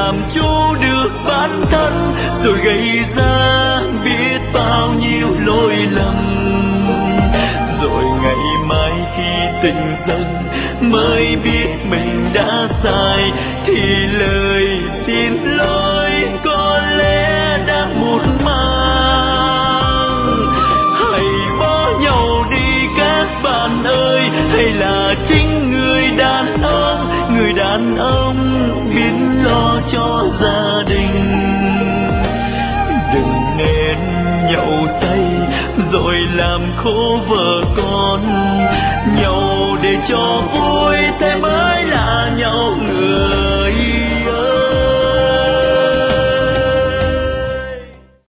làm chủ được bản thân, rồi gây ra biết bao nhiêu lỗi lầm. Rồi ngày mai khi tỉnh dậy mới biết mình đã sai, thì lời xin lỗi có lẽ đã muộn màng. Hãy bỏ nhau đi các bạn ơi, hay là chính người đàn ông biết lo cho gia đình. Đừng nên nhậu say rồi làm khổ vợ con, nhậu để cho vui thế mới